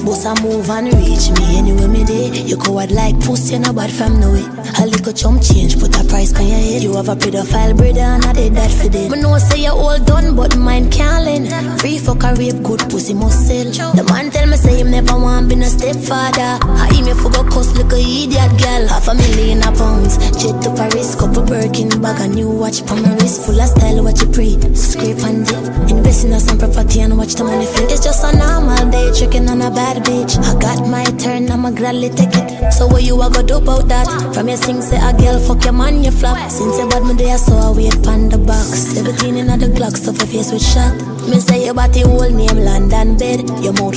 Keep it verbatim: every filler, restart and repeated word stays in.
Boss a move and reach me anywhere me day. You coward like pussy, you no bad from no way. A little chump change, put a price on your head. You have a pedophile brother and I did that for them. Me know say you all done, but mine can't lend. Free fuck a rape, good pussy must sell. The man tell me say him never want be no stepfather. I him you for go cuss like a idiot girl. Half a million a pounds, jet to Paris, couple Birkin bag, a new watch for my wrist, full of style, what you pre. Scrape and dip, invest in some property and watch the money flip. It's just a normal day, tricking on a bad bitch. I got my turn, I'ma gladly take it. So what you a go do about that? From your sing say a girl fuck your man, you flop. Since you bad me there, so I wait pan the box. Seventeen in the Glock, stuff your face with shot. Me say your body whole name London bed. Your mouth